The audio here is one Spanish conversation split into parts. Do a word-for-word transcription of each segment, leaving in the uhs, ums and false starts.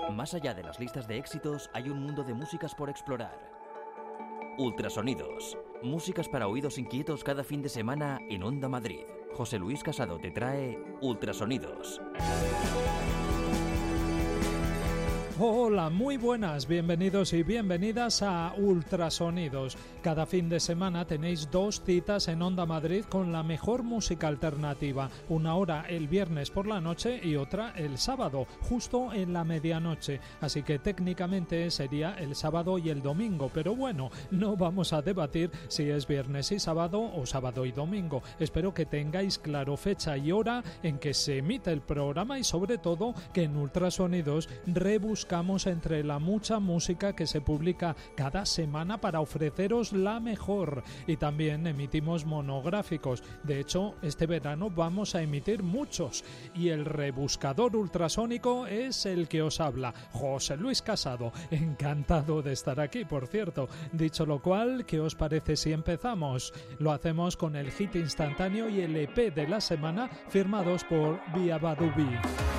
Más allá de las listas de éxitos, hay un mundo de músicas por explorar. Ultrasonidos. Músicas para oídos inquietos cada fin de semana en Onda Madrid. José Luis Casado te trae Ultrasonidos. Hola, muy buenas, bienvenidos y bienvenidas a Ultrasonidos. Cada fin de semana tenéis dos citas en Onda Madrid con la mejor música alternativa. Una hora el viernes por la noche y otra el sábado, justo en la medianoche. Así que técnicamente sería el sábado y el domingo, pero bueno, no vamos a debatir si es viernes y sábado o sábado y domingo. Espero que tengáis claro fecha y hora en que se emite el programa y sobre todo que en Ultrasonidos rebuscamos entre la mucha música que se publica cada semana para ofreceros la mejor, y también emitimos monográficos. De hecho, este verano vamos a emitir muchos, y el rebuscador ultrasónico es el que os habla, José Luis Casado. Encantado de estar aquí, por cierto. Dicho lo cual, ¿qué os parece si empezamos? Lo hacemos con el hit instantáneo y el E P de la semana firmados por Biabadubi.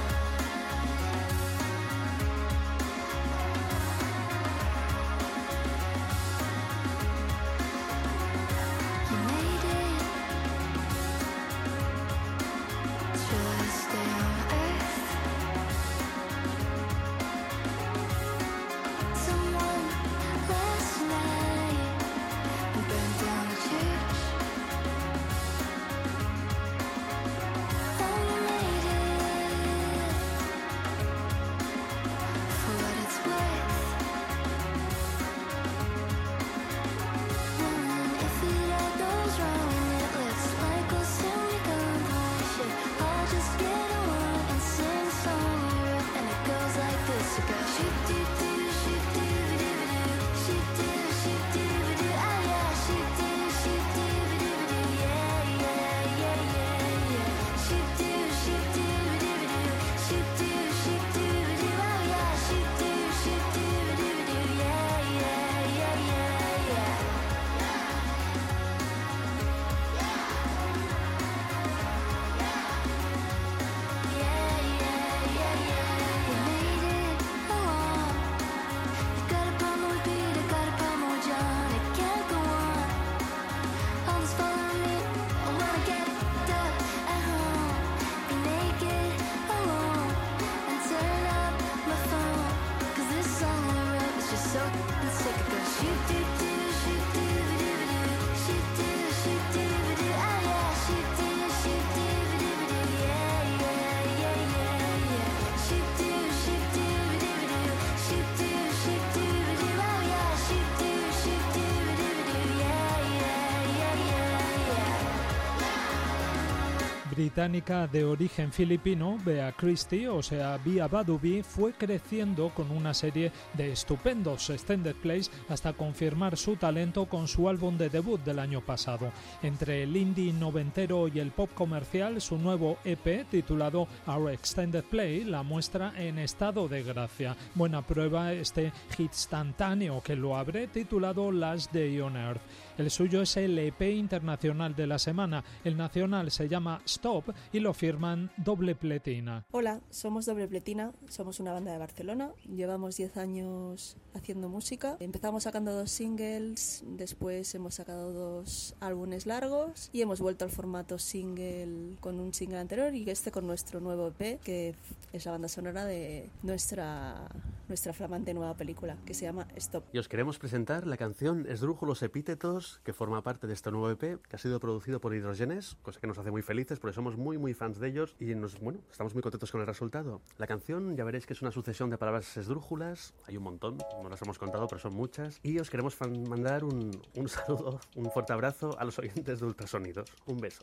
Británica de origen filipino, Bea Christie, o sea, Biabadubi, fue creciendo con una serie de estupendos extended plays hasta confirmar su talento con su álbum de debut del año pasado. Entre el indie noventero y el pop comercial, su nuevo E P, titulado Our Extended Play, la muestra en estado de gracia. Buena prueba este hit instantáneo que lo abre, titulado Last Day on Earth. El suyo es el E P internacional de la semana. El nacional se llama Stop y lo firman Doble Pletina. Hola, somos Doble Pletina, somos una banda de Barcelona, llevamos diez años haciendo música. Empezamos sacando dos singles, después hemos sacado dos álbumes largos y hemos vuelto al formato single con un single anterior y este con nuestro nuevo E P, que es la banda sonora de nuestra, nuestra flamante nueva película, que se llama Stop. Y os queremos presentar la canción Esdrújulos Epítetos, que forma parte de este nuevo E P, que ha sido producido por Hidrogenes, cosa que nos hace muy felices porque somos muy muy fans de ellos y nos, bueno, estamos muy contentos con el resultado. La canción ya veréis que es una sucesión de palabras esdrújulas, hay un montón, no las hemos contado pero son muchas, y os queremos fan- mandar un, un saludo, un fuerte abrazo a los oyentes de Ultrasonidos. Un beso.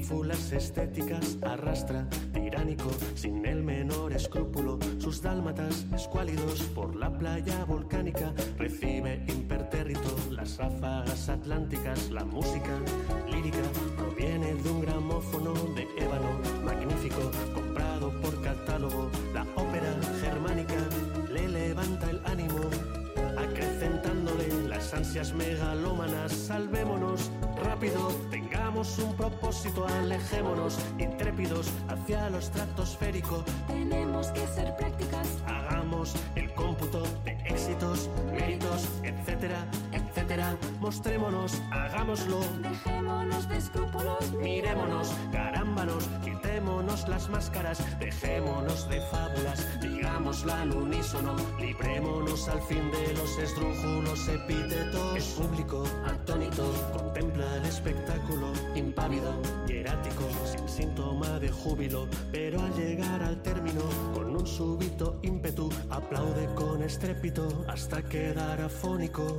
ínfulas estéticas arrastra, tiránico, sin el menor escrúpulo, sus dálmatas escuálidos por la playa volcánica, recibe impertérrito las ráfagas atlánticas, la música lírica proviene de un gramófono de ébano magnífico, comprado por catálogo, la ópera germánica le levanta el ánimo, acrecentándole las ansias megalómanas. Salvémonos rápido, tengamos un propósito, alejémonos intrépidos hacia lo estratosférico. Tenemos que ser prácticas. Hagamos el cómputo de éxitos, méritos, etcétera, etcétera. Mostrémonos, hagámoslo. Dejémonos de escrúpulos. Mirémonos, carámbanos, quitémonos las máscaras, dejémonos de fábulas, digámosla al unísono, librémonos al fin de los esdrújulos epítetos. El público, atónito, contempla el espectáculo, impávido, hierático, sin síntoma de júbilo, pero al llegar al término, con un súbito ímpetu, aplaude con estrépito hasta quedar afónico.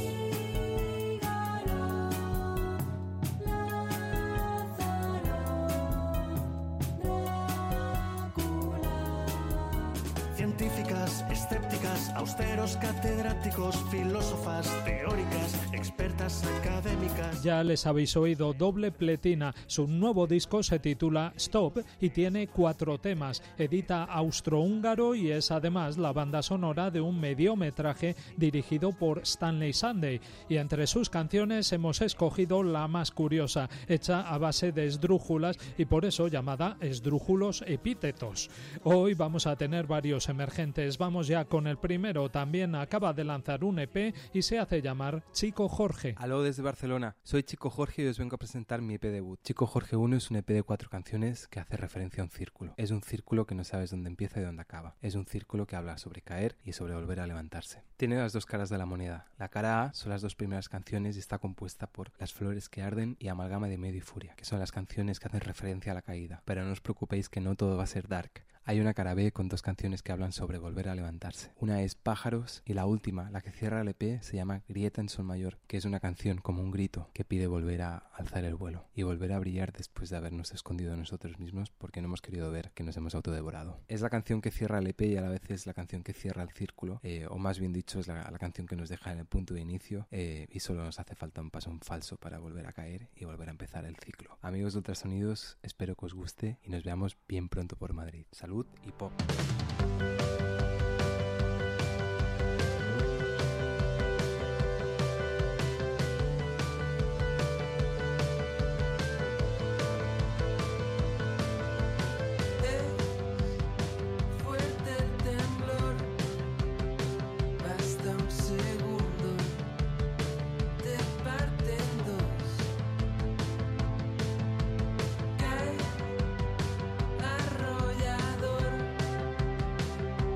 Científicas, escépticas, austeros catedráticos, filósofas, teóricas, expertas académicas. Ya les habéis oído, Doble Pletina. Su nuevo disco se titula Stop y tiene cuatro temas. Edita austrohúngaro y es además la banda sonora de un mediometraje dirigido por Stanley Sunday. Y entre sus canciones hemos escogido la más curiosa, hecha a base de esdrújulas y por eso llamada Esdrújulos Epítetos. Hoy vamos a tener varios emergentes. Vamos ya con el primero. También acaba de lanzar un E P y se hace llamar Chico Jorge. Aló desde Barcelona, soy Chico Jorge y os vengo a presentar mi E P debut. Chico Jorge uno es un E P de cuatro canciones que hace referencia a un círculo. Es un círculo que no sabes dónde empieza y dónde acaba. Es un círculo que habla sobre caer y sobre volver a levantarse. Tiene las dos caras de la moneda. La cara A son las dos primeras canciones y está compuesta por Las flores que arden y Amalgama de miedo y furia, que son las canciones que hacen referencia a la caída. Pero no os preocupéis que no todo va a ser dark. Hay una cara B con dos canciones que hablan sobre volver a levantarse. Una es Pájaros y la última, la que cierra el E P, se llama Grieta en sol mayor, que es una canción como un grito que pide volver a alzar el vuelo y volver a brillar después de habernos escondido nosotros mismos porque no hemos querido ver que nos hemos autodevorado. Es la canción que cierra el E P y a la vez es la canción que cierra el círculo, eh, o más bien dicho es la, la canción que nos deja en el punto de inicio eh, y solo nos hace falta un paso en falso para volver a caer y volver a empezar el ciclo. Amigos de Ultrasonidos, espero que os guste y nos veamos bien pronto por Madrid. Salud y pop. Arrollador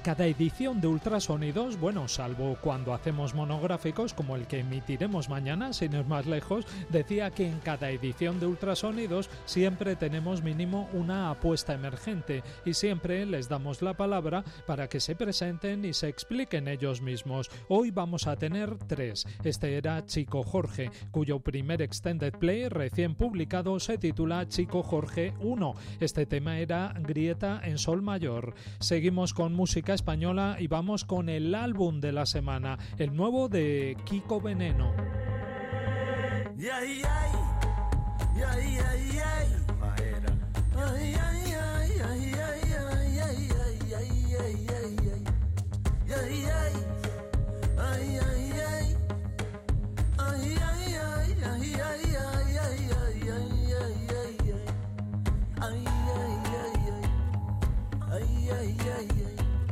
cada edición de Ultrasonidos, bueno, salvo cuando hacemos monográficos como el que emitiremos mañana, sin ir más lejos, decía que en cada edición de Ultrasonidos siempre tenemos mínimo una apuesta emergente y siempre les damos la palabra para que se presenten y se expliquen ellos mismos. Hoy vamos a tener tres. Este era Chico Jorge, cuyo primer extended play recién publicado se titula Chico Jorge uno. Este tema era Grieta en Sol Mayor. Seguimos con música española y vamos con el álbum de la semana, el nuevo de Kiko Veneno. Ay, ay, ay, ay, ay, ay. Maera. Ay, ay, ay, ay, ay, ay, ay, ay, ay, ay, ay, ay. Ay, ay, ay, ay, ay. Ay, ay, ay, ay, ay, ay, ay, ay, ay, ay, ay. Ay, ay, ay, ay. Ay, ay, ay, ay.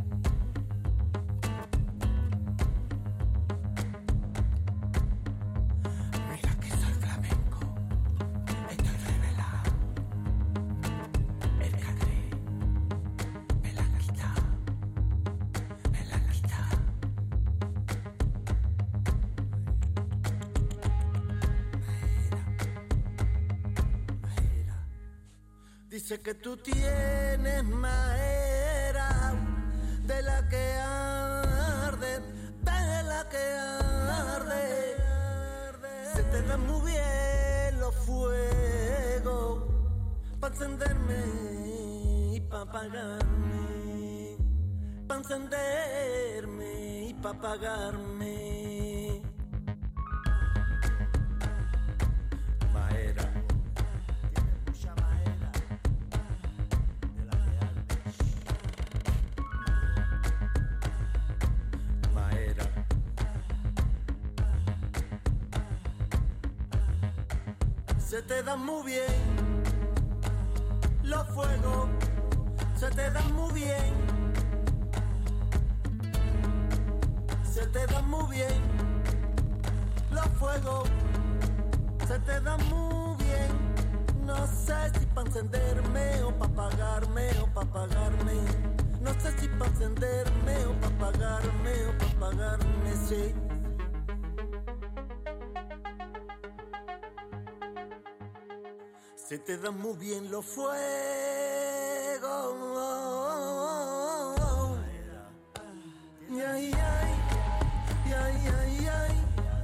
Dice que tú tienes madera de la que arde, de la que arde. Se te dan muy bien los fuegos para encenderme y para apagarme, para encenderme y para apagarme. Maera. Se te dan muy bien los fuegos, se te dan muy bien, se te dan muy bien los fuegos, se te dan muy bien. No sé si para encenderme o para apagarme o para apagarme. No sé si para encenderme o para apagarme o para apagarme, sí. Se te dan muy bien los fuegos. Ay, ay, ay, ay, ay, ay.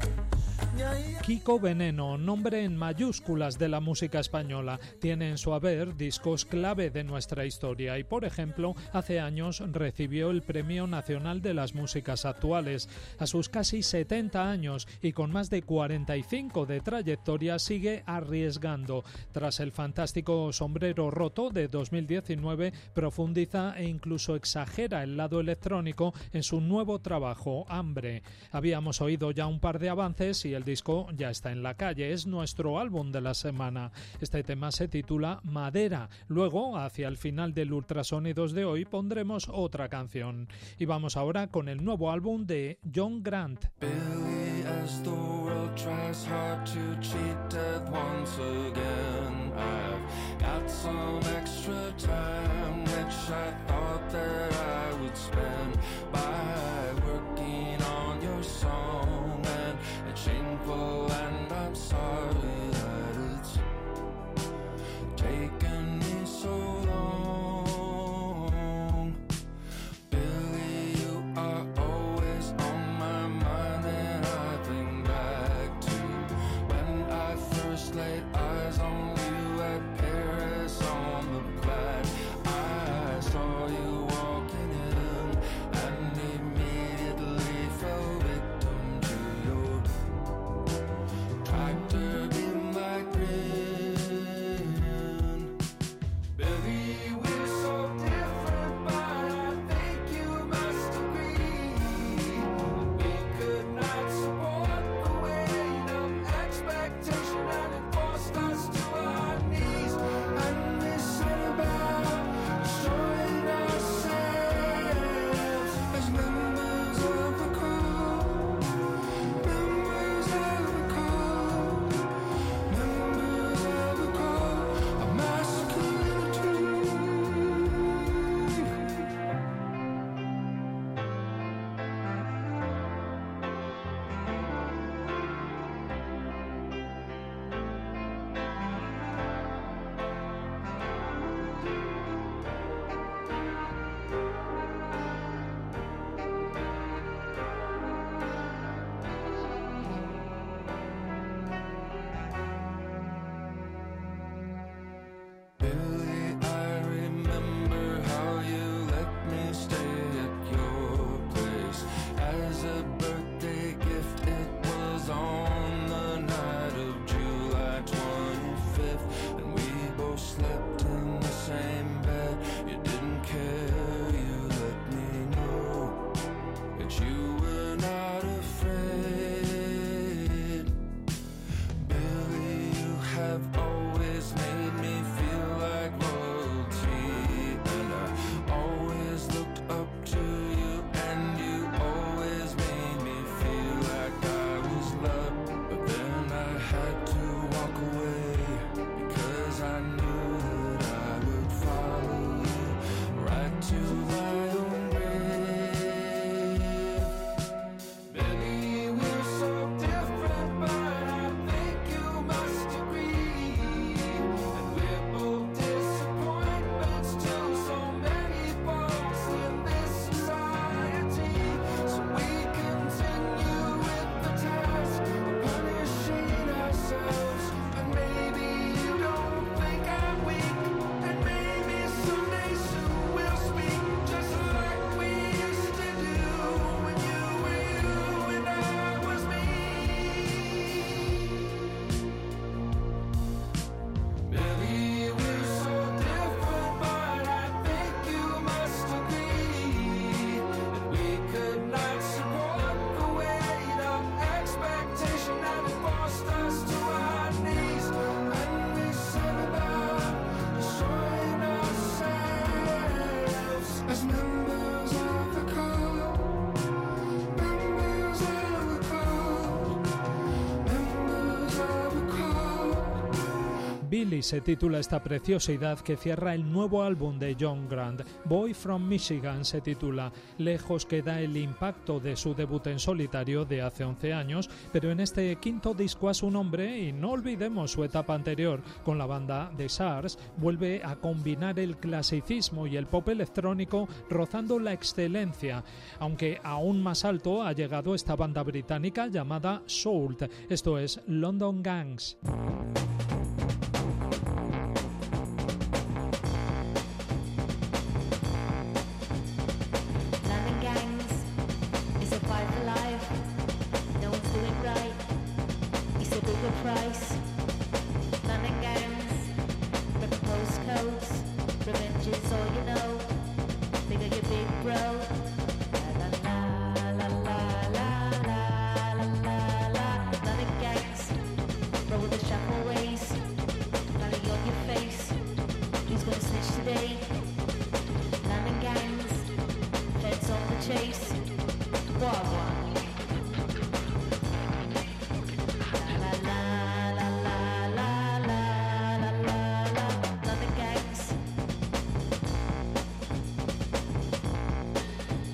Kiko Veneno, nombre en mayúsculas de la música española, tiene en su haber discos clave de nuestra historia y, por ejemplo, hace años recibió el Premio Nacional de las Músicas Actuales. A sus casi setenta años y con más de cuarenta y cinco de trayectoria sigue arriesgando. Tras el fantástico Sombrero Roto de dos mil diecinueve, profundiza e incluso exagera el lado electrónico en su nuevo trabajo, Hambre. Habíamos oído ya un par de avances y el disco ya está en la calle, es nuestro álbum de la semana. Este tema se titula Madera. Luego, hacia el final del Ultrasonidos de hoy, pondremos otra canción. Y vamos ahora con el nuevo álbum de John Grant. Billy, as the world tries hard to cheat death once again, I've got some extra time which I thought that I would spend by working on your song, and it's shameful and I'm sorry that it's taken me so long. Billy, you are always on my mind, and I think back to when I first laid eyes on you at Paris on the Plaid. I saw you walking in and made me as a birthday gift. It was on the night of July twenty-fifth, and we both slept in the same bed. You didn't care, you let me know that you were not afraid. Billy, you have always made me feel like royalty, and I always looked up to you, and you always made me feel like I was loved. But then I had to walk away because I knew that I would follow you right to my own grave. Billy, we're so different, but I think you must agree. And we're both disappointments to so many folks in this society. So we continue with the task of punishing ourselves. And maybe you don't think I'm weak, and maybe someday soon we'll speak just like we used to do when you were you and I was me. Billy, we're so different, but I think you must agree that we could not support the weight of expectation that forced us to our knees. And we set about destroying ourselves as members of the cult, members of the cult, members of the cult. Billy se titula esta preciosidad que cierra el nuevo álbum de John Grant. Boy from Michigan se titula. Lejos queda el impacto de su debut en solitario de hace once años, pero en este quinto disco a su nombre, y no olvidemos su etapa anterior con la banda The Sars, vuelve a combinar el clasicismo y el pop electrónico rozando la excelencia, aunque aún más alto ha llegado esta banda británica llamada Soult. Esto es London Gangs. London gangs is a fight for life. No one's doing right. It's a bigger price. London gangs, the postcodes. Revenge is all you know. Bigger your big bro. La la la la la la la la la. London gangs, roll with the shuffle ways. Money on your face. Who's gonna snitch today? London gangs. Heads on the chase. Wagwan. La la la la la la la la la. London gangs.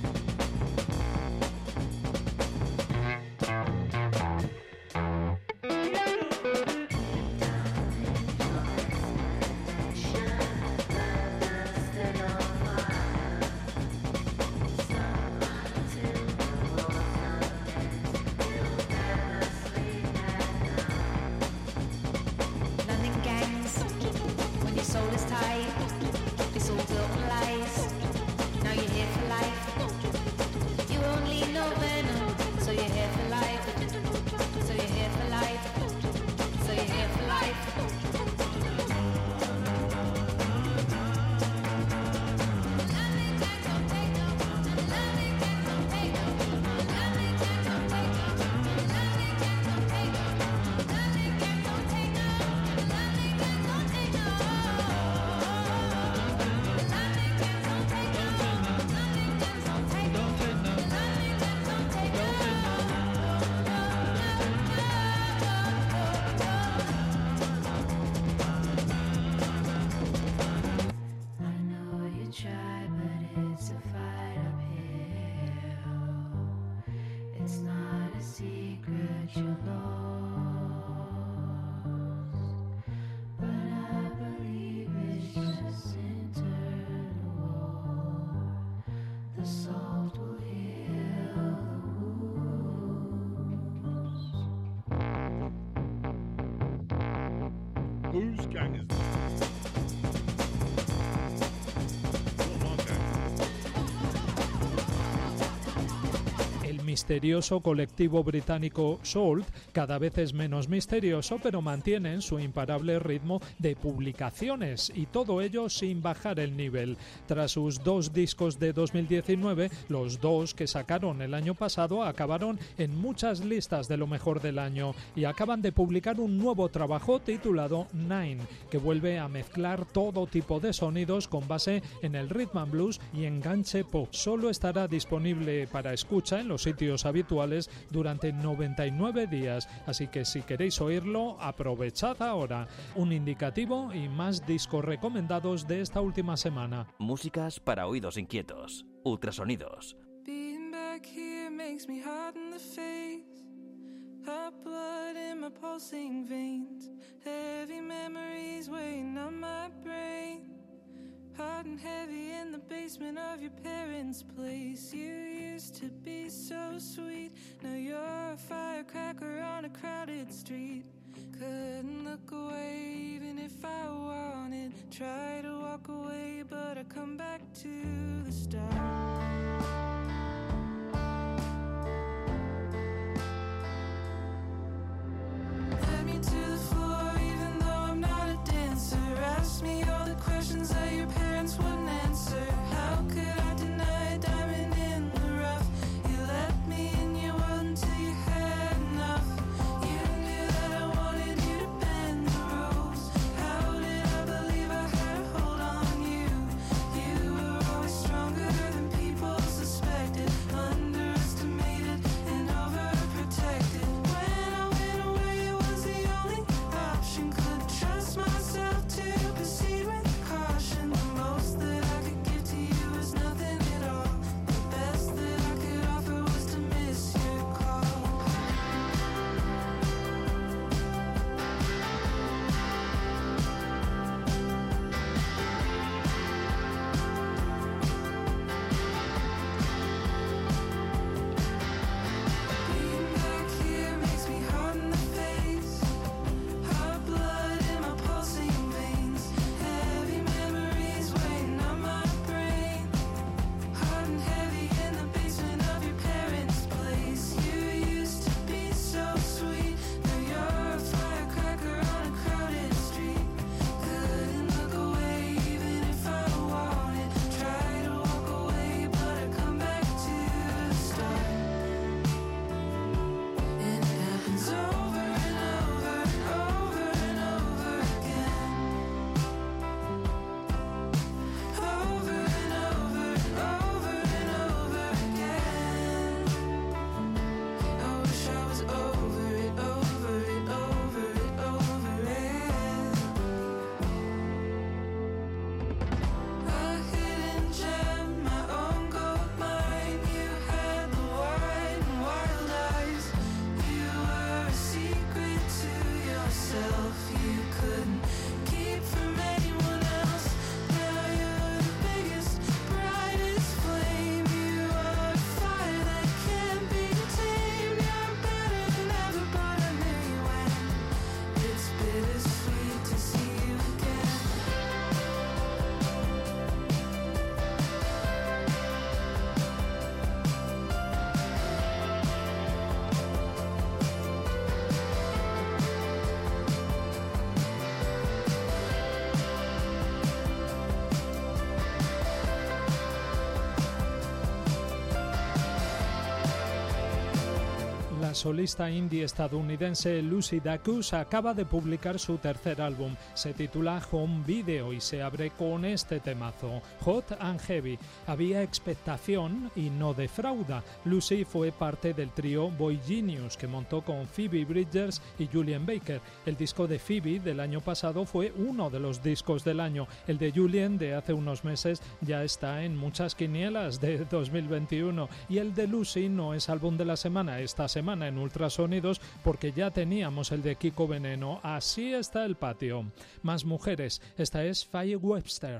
misterioso colectivo británico Salt cada vez es menos misterioso, pero mantienen su imparable ritmo de publicaciones y todo ello sin bajar el nivel. Tras sus dos discos de dos mil diecinueve, los dos que sacaron el año pasado acabaron en muchas listas de lo mejor del año y acaban de publicar un nuevo trabajo titulado Nine, que vuelve a mezclar todo tipo de sonidos con base en el rhythm and blues y enganche pop. Solo estará disponible para escucha en los sitios habituales durante noventa y nueve días, así que si queréis oírlo, aprovechad ahora. Un indicativo y más discos recomendados de esta última semana. Músicas para oídos inquietos. Ultrasonidos. Being back here makes me hot in the face. Hot blood in my pulsing veins. Heavy memories weighing on my brain. Hot and heavy in the basement of your parents' place. You used to be so sweet. Now you're a firecracker on a crowded street. Couldn't look away even if I wanted. Try to walk away but I come back to the start. Let me to the floor even though I'm not a dancer. Ask me all the questions that your parents wouldn't answer. How could I deny a diamond in the rough? You let me in your world until you had enough. You knew that I wanted you to bend the rules. How did I believe I had a hold on you? You were always stronger than people suspected. Underestimated and overprotected. When I went away it was the only option. Could trust myself to proceed with caution. The most that I could give to you was nothing at all. The best that I could offer was to miss your call. Being back here makes me hot in the face. Hot blood in my pulsing veins. Heavy memories weighing on my brain. Hot and heavy in the basement of your parents' place. You used to be so sweet. Now you're a firecracker on a crowded street. Couldn't look away even if I wanted. Try to walk away but I come back to the start. And it happens over and over and over and over again. Over and over and over and over again. I wish I was over it, over it, over it, over it. A hidden gem, my own gold mine. You had the wide and wild eyes. You were a secret to yourself. You couldn't keep from anyone else. Now you're the biggest, brightest flame. You are a fire that can't be tamed. You're better than ever, but I knew you when. It's bittersweet to see you again. La solista indie estadounidense Lucy Dacus acaba de publicar su tercer álbum. Se titula Home Video y se abre con este temazo, Hot and Heavy. Había expectación y no defrauda. Lucy fue parte del trío Boy Genius que montó con Phoebe Bridgers y Julian Baker. El disco de Phoebe del año pasado fue uno de los discos del año. El de Julian de hace unos meses ya está en muchas quinielas de dos mil veintiuno y el de Lucy no es álbum de la semana esta semana en Ultrasonidos porque ya teníamos el de Kiko Veneno. Así está el patio. Más mujeres. Esta es Faye Webster.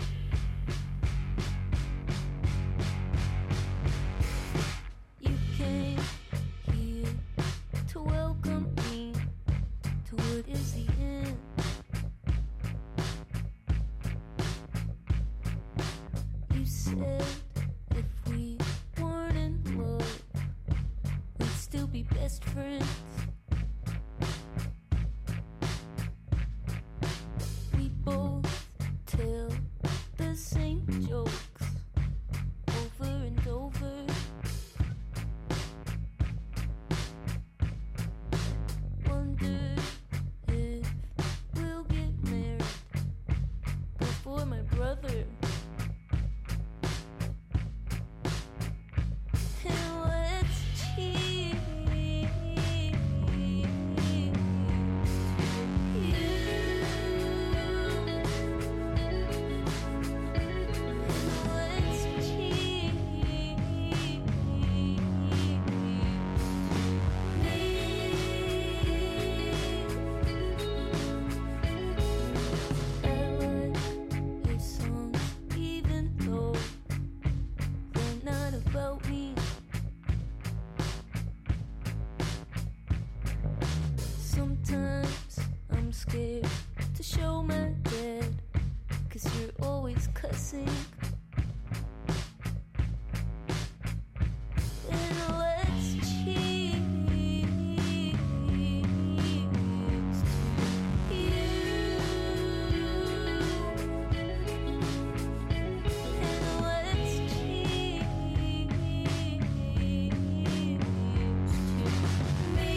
You came here to welcome me to what is the end. You said if we weren't in love, best friends. We both tell the same jokes over and over. Wonder if we'll get married before my brother. And let's cheer. Sometimes I'm scared to show my dad, 'cause you're always cussing. And let's cheers to you. And let's cheers to me.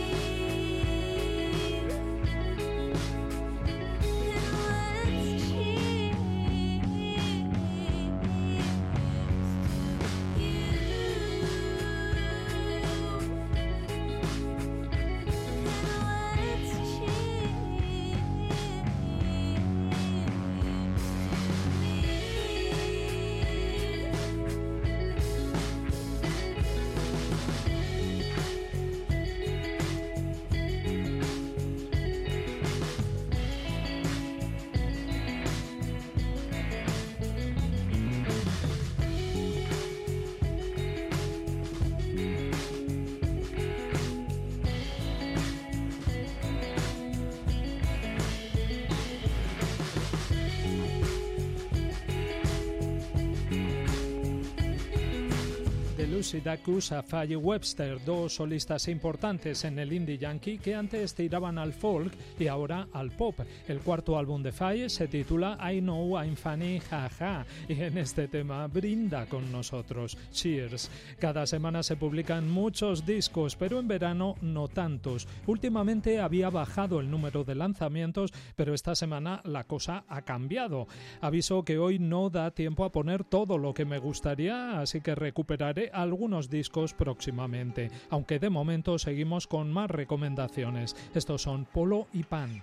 Lucy Dacus a Faye Webster, dos solistas importantes en el indie yankee que antes tiraban al folk y ahora al pop. El cuarto álbum de Faye se titula I Know I'm Funny, Jaja, y en este tema brinda con nosotros. Cheers. Cada semana se publican muchos discos, pero en verano no tantos. Últimamente había bajado el número de lanzamientos, pero esta semana la cosa ha cambiado. Aviso que hoy no da tiempo a poner todo lo que me gustaría, así que recuperaré algunos discos próximamente, aunque de momento seguimos con más recomendaciones. Estos son Polo y Pan.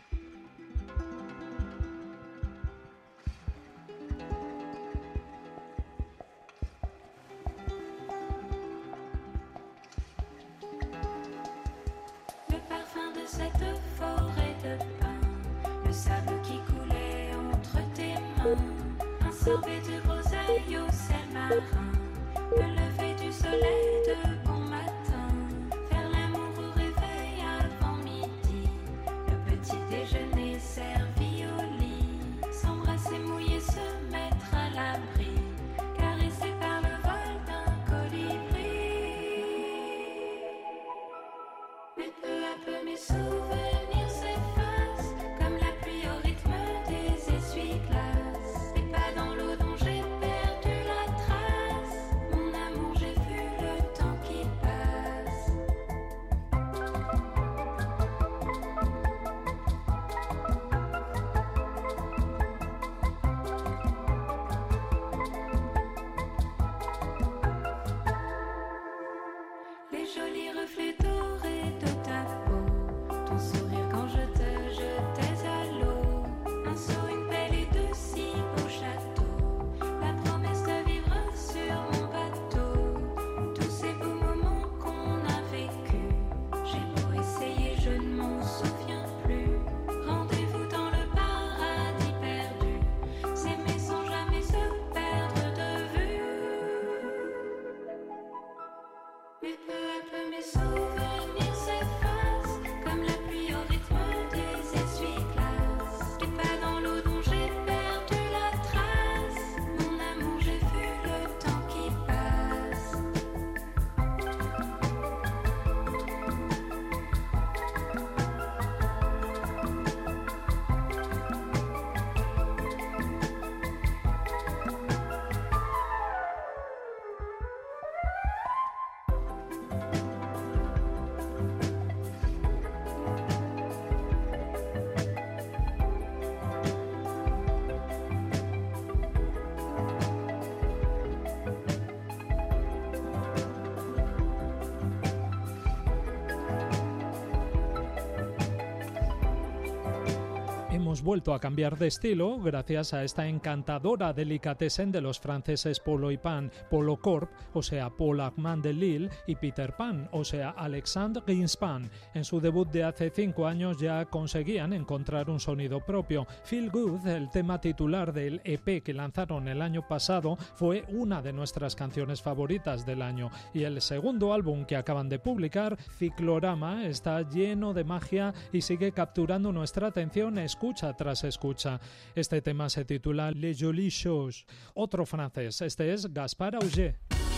Le parfum de cette forêt de pin, le sable qui coulait entre tes mains, un sorbet de groseille au sel marin, le lever du soleil de bon matin, faire l'amour au réveil avant midi, le petit déjeuner servi au lit, s'embrasser, mouiller, se mettre à l'abri, caressé par le vol d'un colibri. Mais peu à peu mes souvenirs s'effacent, comme la pluie au rythme des essuie-glaces, et pas dans l'eau dont j'ai perdu la trace. Mon amour, j'ai vu le temps qui passe. Les jolis reflets dorés de ta peau, ton sourire quand je te jetais à l'eau, un seau, une pelle et de si beaux châteaux, la promesse de vivre sur mon bateau, tous ces beaux moments qu'on a vécus. J'ai beau essayer, je ne m'en souviens plus. Rendez-vous dans le paradis perdu, s'aimer sans jamais se perdre de vue. Mais peu à peu mes souvenirs s'effacent, comme la pluie au rythme des essuie-glaces, et pas dans l'eau dont j'ai perdu la trace. Mon amour, j'ai vu le temps qui passe. hemos vuelto a cambiar de estilo gracias a esta encantadora delicatessen de los franceses Polo y Pan, Polo Corp, o sea Paul Armand de Lille, y Peter Pan, o sea Alexandre Greenspan. En su debut de hace cinco años ya conseguían encontrar un sonido propio. Feel Good, el tema titular del E P que lanzaron el año pasado, fue una de nuestras canciones favoritas del año, y el segundo álbum que acaban de publicar, Ciclorama, está lleno de magia y sigue capturando nuestra atención escucha tras escucha. Este tema se titula Les Jolies Choses. Otro francés, este es Gaspard Auger.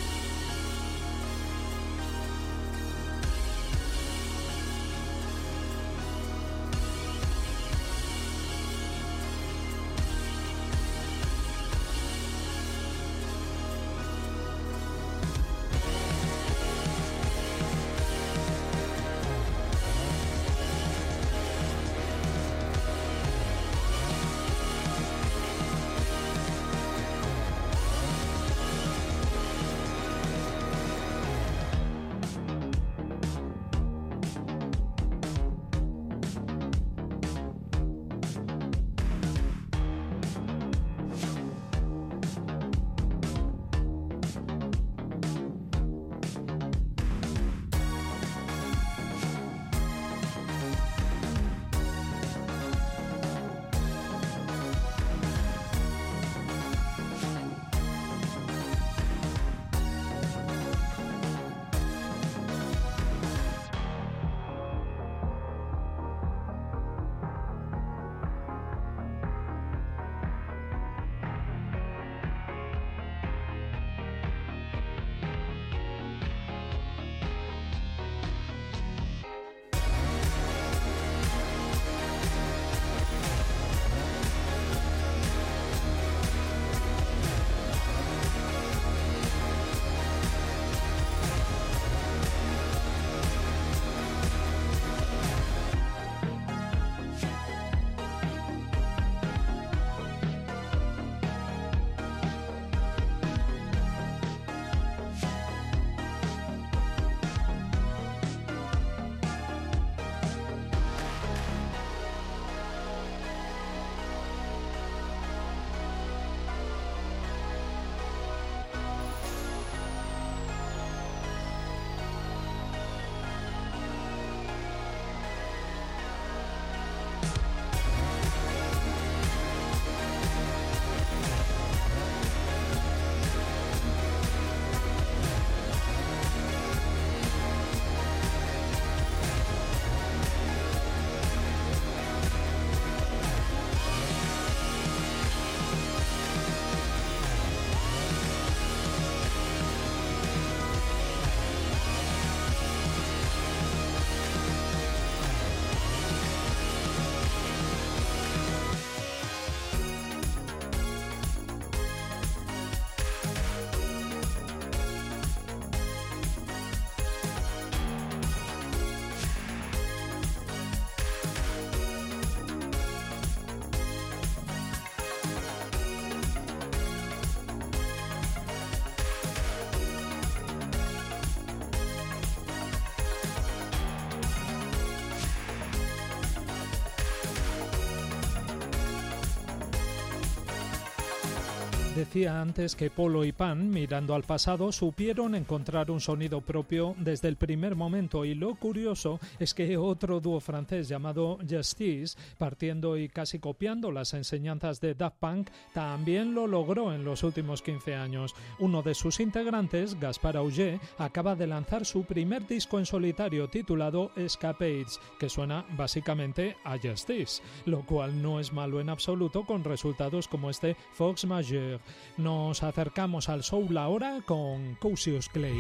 Decía antes que Polo y Pan, mirando al pasado, supieron encontrar un sonido propio desde el primer momento, y lo curioso es que otro dúo francés llamado Justice, partiendo y casi copiando las enseñanzas de Daft Punk, también lo logró en los últimos quince años. Uno de sus integrantes, Gaspard Auger, acaba de lanzar su primer disco en solitario titulado Escapades, que suena básicamente a Justice, lo cual no es malo en absoluto con resultados como este Fox Majeur. Nos acercamos al soul ahora con Cassius Clay.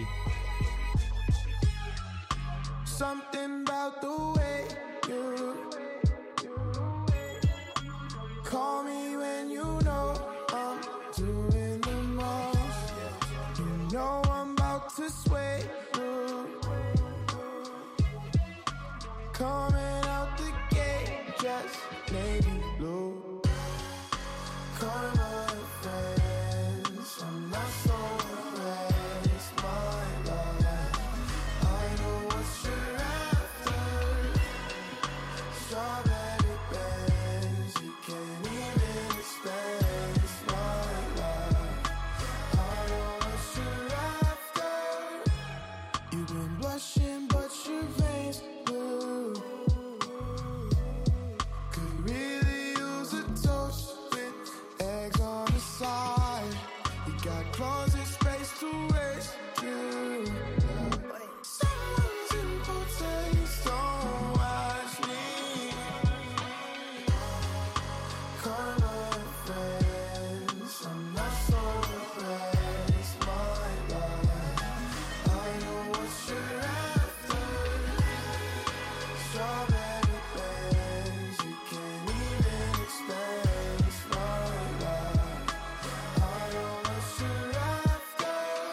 Something about the way you call me when you know I'm doing the most. You know I'm about to sway you. Coming out the gate, just navy blue. Call my friends, I'm not so bad, it's my love. I know what you're after. Strawberry Benz, you rushing, but your veins blue. Could really use a toast with eggs on the side. You got closet space to waste too. Someone's important, don't watch me. Call my friends, I'm not so impressed, my love. I know what you're after. Strawberry bands, you can't even expense, my love. I know what you're after.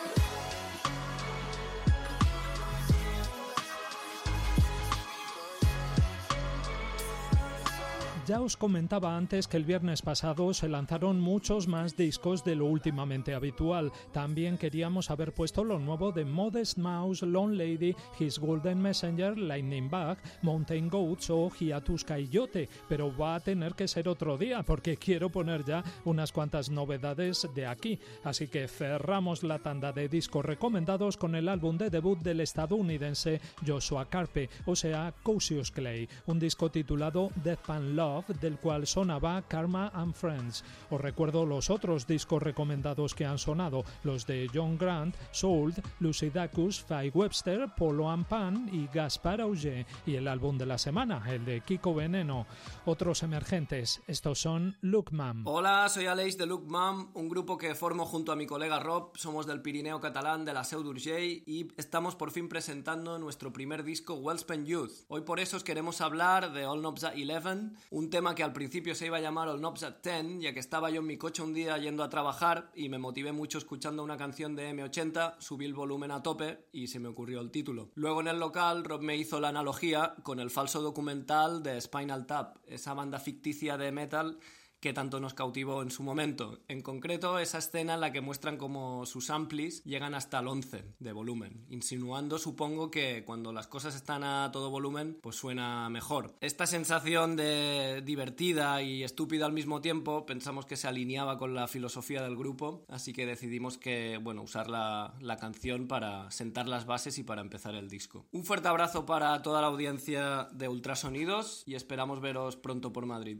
Ya os comentaba antes que el viernes pasado se lanzaron muchos más discos de lo últimamente habitual. También queríamos haber puesto lo nuevo de Modest Mouse, Lone Lady, His Golden Messenger, Lightning Bug, Mountain Goats o Hiatus Coyote, pero va a tener que ser otro día porque quiero poner ya unas cuantas novedades de aquí. Así que cerramos la tanda de discos recomendados con el álbum de debut del estadounidense Joshua Carpe, o sea, Cassius Clay, un disco titulado Death and Love, del cual sonaba Karma and Friends. Os recuerdo los otros discos recomendados que han sonado, los de John Grant, Sold, Lucy Dacus, Faye Webster, Polo and Pan y Gaspar Auger, y el álbum de la semana, el de Kiko Veneno. Otros emergentes, estos son Look Mam. Hola, soy Aleix de Look Mam, un grupo que formo junto a mi colega Rob. Somos del Pirineo catalán, de la Seu d'Urgell, y estamos por fin presentando nuestro primer disco, Wellspent Youth. Hoy por eso os queremos hablar de All Knobs at Eleven, un tema que al principio se iba a llamar All Knobs at Ten, ya que estaba yo en mi coche un día yendo a trabajar y me motivé mucho escuchando una canción de eme ochenta, subí el volumen a tope y se me ocurrió el título. Luego en el local Rob me hizo la analogía con el falso documental de Spinal Tap, esa banda ficticia de metal que tanto nos cautivó en su momento. En concreto, esa escena en la que muestran cómo sus amplis llegan hasta el once de volumen, insinuando, supongo, que cuando las cosas están a todo volumen, pues suena mejor. Esta sensación de divertida y estúpida al mismo tiempo, pensamos que se alineaba con la filosofía del grupo, así que decidimos que, bueno, usar la, la canción para sentar las bases y para empezar el disco. Un fuerte abrazo para toda la audiencia de Ultrasonidos y esperamos veros pronto por Madrid.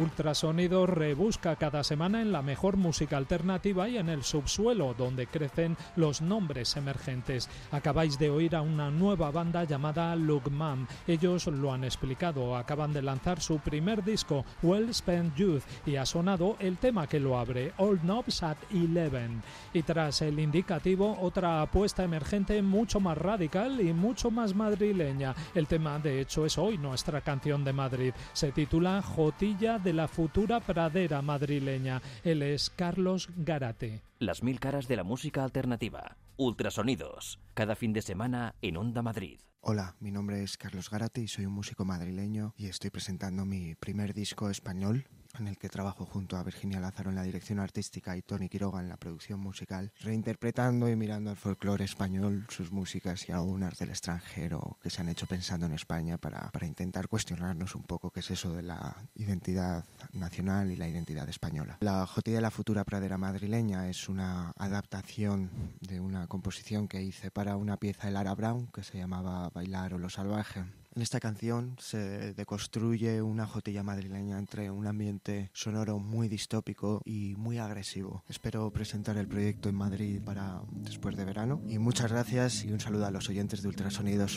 Ultrasonidos rebusca cada semana en la mejor música alternativa y en el subsuelo donde crecen los nombres emergentes. Acabáis de oír a una nueva banda llamada Lugman. Ellos lo han explicado, acaban de lanzar su primer disco, Well Spent Youth, y ha sonado el tema que lo abre, Old Knobs at Eleven. Y tras el indicativo, otra apuesta emergente mucho más radical y mucho más madrileña. El tema, de hecho, es hoy nuestra canción de Madrid. Se titula Jotilla de la futura pradera madrileña. Él es Carlos Gárate. Las mil caras de la música alternativa. Ultrasonidos. Cada fin de semana en Onda Madrid. Hola, mi nombre es Carlos Gárate y soy un músico madrileño y estoy presentando mi primer disco español, en el que trabajo junto a Virginia Lázaro en la dirección artística y Tony Quiroga en la producción musical, reinterpretando y mirando al folclore español, sus músicas y algunas del extranjero que se han hecho pensando en España para, para intentar cuestionarnos un poco qué es eso de la identidad nacional y la identidad española. La Jotilla de la futura pradera madrileña es una adaptación de una composición que hice para una pieza de Lara Brown que se llamaba Bailar o lo salvaje. En esta canción se deconstruye una jotilla madrileña entre un ambiente sonoro muy distópico y muy agresivo. Espero presentar el proyecto en Madrid para después de verano. Y muchas gracias y un saludo a los oyentes de Ultrasonidos.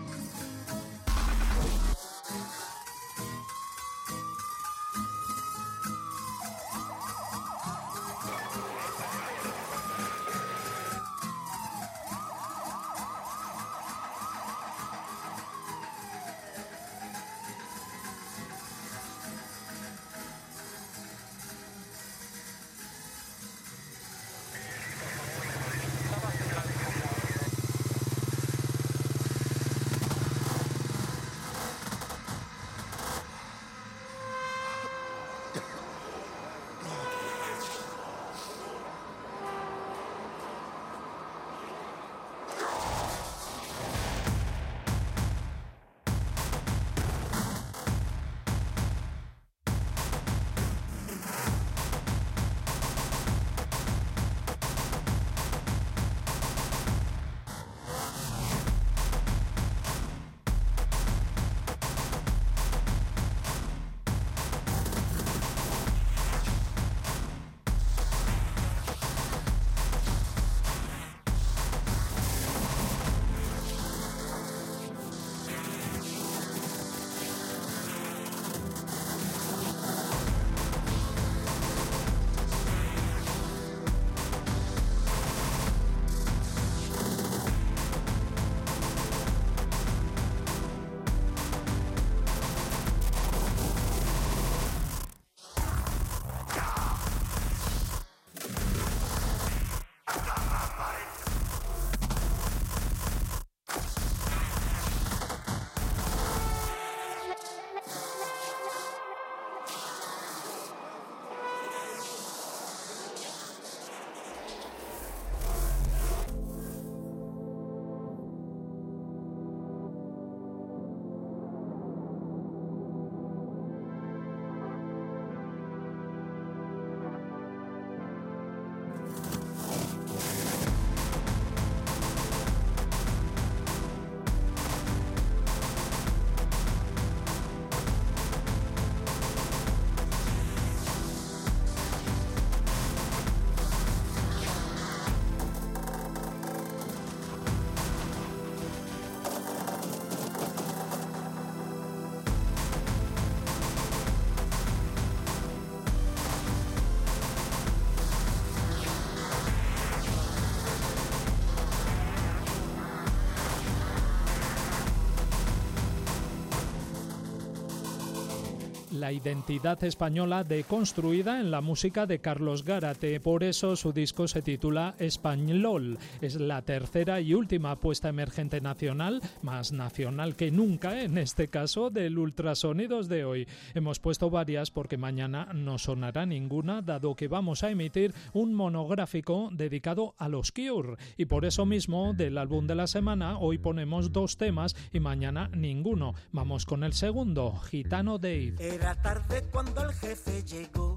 La identidad española deconstruida en la música de Carlos Gárate. Por eso su disco se titula Español. Es la tercera y última apuesta emergente nacional, más nacional que nunca en este caso, del Ultrasonidos de hoy. Hemos puesto varias porque mañana no sonará ninguna, dado que vamos a emitir un monográfico dedicado a los Cure. Y por eso mismo, del álbum de la semana, hoy ponemos dos temas y mañana ninguno. Vamos con el segundo, Gitano Dave. Era tarde cuando el jefe llegó,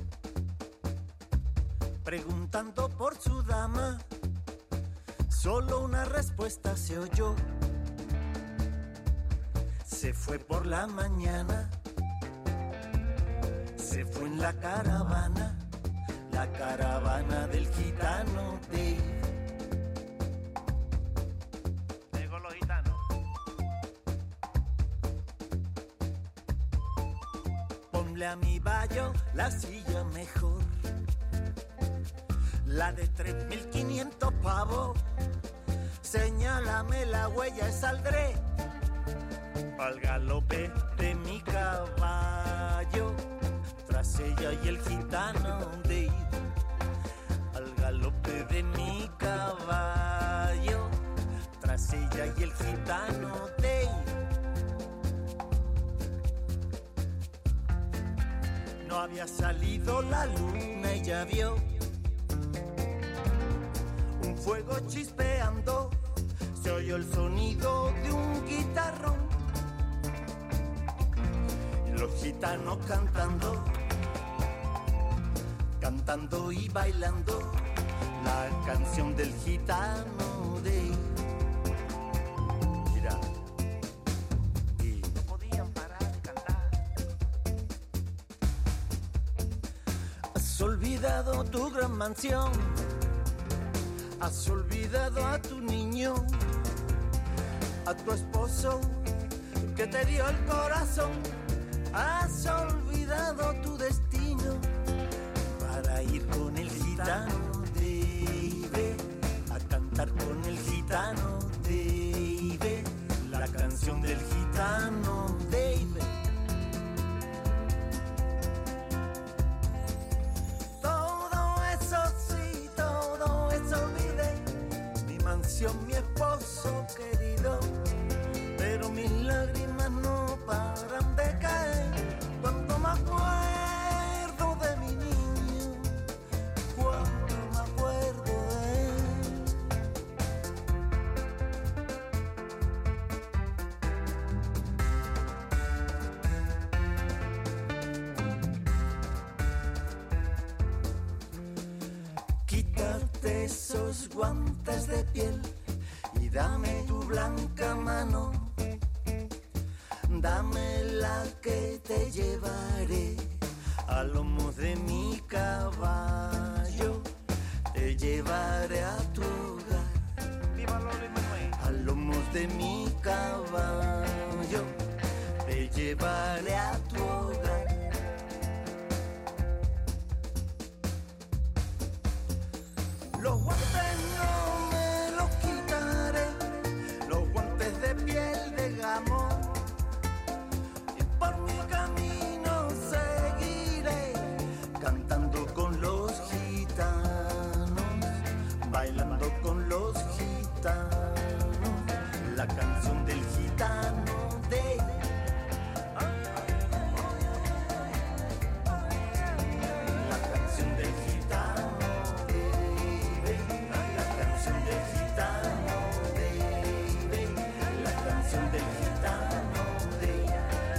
preguntando por su dama. Solo una respuesta se oyó. Se fue por la mañana. se fue en la caravana, la caravana del gitano Dave. Tengo los gitanos. Ponle a mi bayo la silla mejor, la de tres mil quinientos pavos. Señálame la huella y saldré al galope de mi caballo, tras ella y el gitano de al galope de mi caballo, tras ella y el gitano de. No había salido la luna y ya vio un fuego chispeando, se oyó el sonido de un guitarrón y los gitanos cantando, cantando y bailando la canción del gitano de. Mira, y No podían parar de cantar. has olvidado tu gran mansión, has olvidado a tu niño, a tu esposo que te dio el corazón, has olvidado tu destino para ir con el gitano Dave, a cantar con el gitano Dave, la canción del gitano Dave. Todo eso sí, todo eso olvidé, mi mansión, mi esposo querido, pero mis lágrimas no paran de caer cuando me acuerdo de mi niño, cuando me acuerdo de él. Quítate esos guantes de piel y dame tu blanca mano, dame la que te llevaré a lomos de mi caballo, te llevaré a tu hogar. ¡Viva Loli Manuel! A lomos de mi caballo, te llevaré a tu hogar. Los guantes no me los quitaré, los guantes de piel de gamón, y por mi camino seguiré cantando con los gitanos, bailando con los gitanos, la canción del gitano de. La canción del gitano de, la canción del gitano de, la canción del gitano de.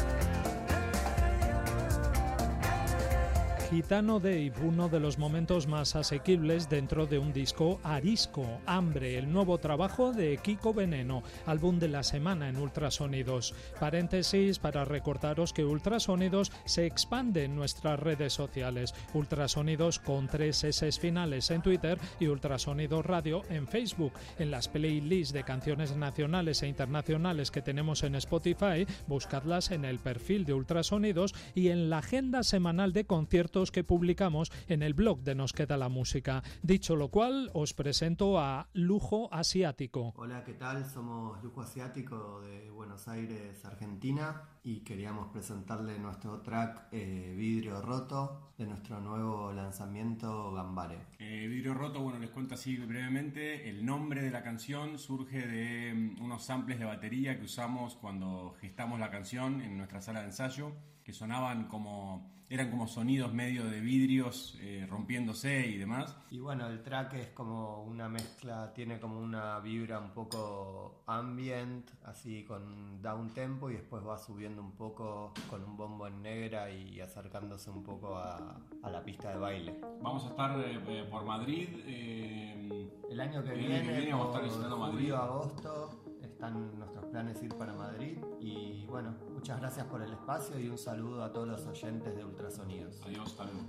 Gitano Dave, uno de los momentos más asequibles dentro de un disco arisco, Hambre, el nuevo trabajo de Kiko Veneno, álbum de la semana en Ultrasonidos. Paréntesis para recordaros que Ultrasonidos se expande en nuestras redes sociales, Ultrasonidos con tres S finales en Twitter y Ultrasonidos Radio en Facebook. En las playlists de canciones nacionales e internacionales que tenemos en Spotify, buscadlas en el perfil de Ultrasonidos y en la agenda semanal de conciertos que publicamos en el blog de Nos Queda la Música. Dicho lo cual, os presento a Lujo Asiático. Hola, ¿qué tal? Somos Lujo Asiático de Buenos Aires, Argentina, y queríamos presentarle nuestro track eh, Vidrio Roto de nuestro nuevo lanzamiento Gambare. Eh, Vidrio Roto, bueno, les cuento así brevemente. El nombre de la canción surge de um, unos samples de batería que usamos cuando gestamos la canción en nuestra sala de ensayo, que sonaban como, eran como sonidos medio de vidrios eh, rompiéndose y demás. Y bueno, el track es como una mezcla, tiene como una vibra un poco ambient, así con down tempo, y después va subiendo un poco con un bombo en negra y acercándose un poco a, a la pista de baile. Vamos a estar eh, por Madrid. Eh, el año que el viene, año que viene vamos a estar visitando Madrid. Julio, agosto. están nuestros planes ir para Madrid. Y bueno, muchas gracias por el espacio y un saludo a todos los oyentes de Ultrasonidos. Adiós, saludos.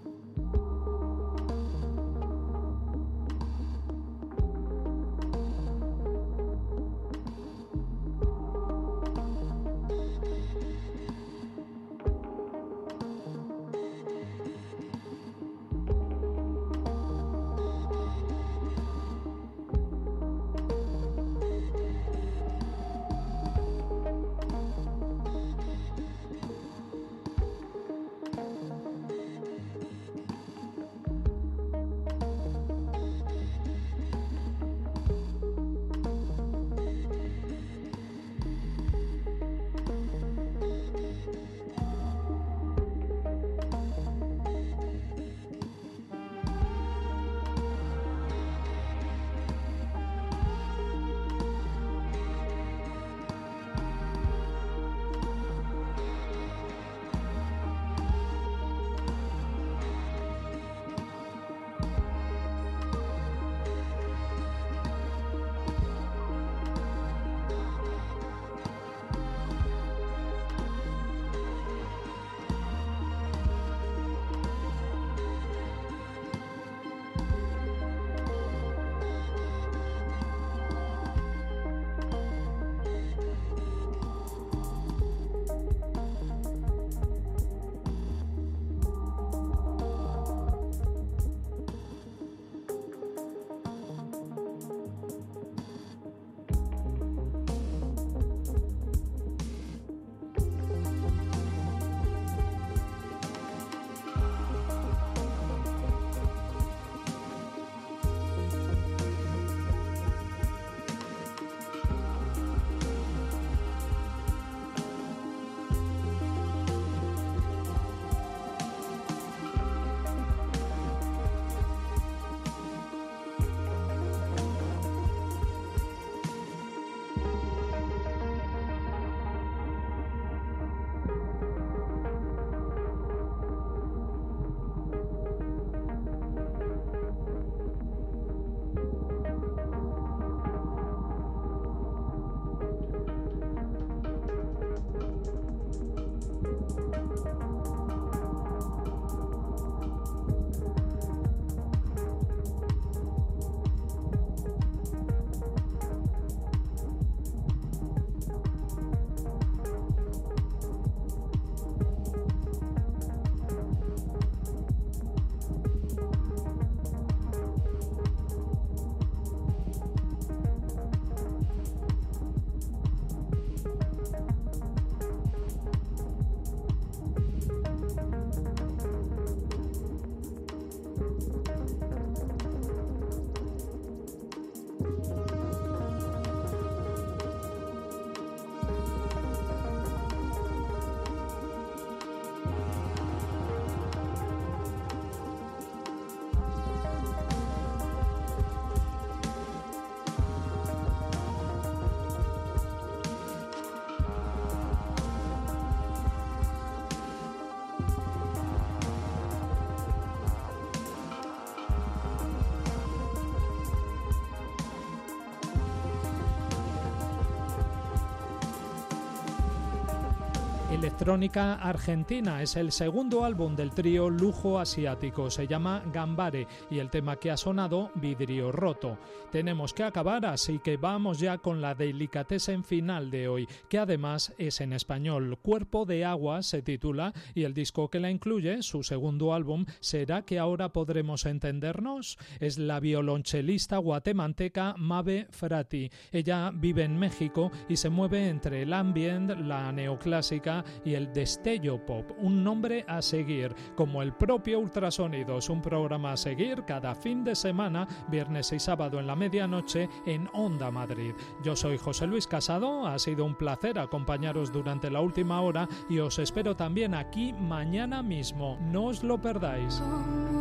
Electrónica argentina, es el segundo álbum del trío Lujo Asiático, se llama Gambare y el tema que ha sonado, Vidrio Roto. Tenemos que acabar, así que vamos ya con la delicatessen final de hoy, que además es en español. Cuerpo de Agua se titula y el disco que la incluye, su segundo álbum, ¿Será que ahora podremos entendernos? Es la violonchelista guatemalteca Mabe Frati. Ella vive en México y se mueve entre el ambient, la neoclásica y el destello pop, un nombre a seguir, como el propio Ultrasonidos, un programa a seguir cada fin de semana, viernes y sábado en la medianoche en Onda Madrid. Yo soy José Luis Casado, ha sido un placer acompañaros durante la última hora y os espero también aquí mañana mismo, no os lo perdáis.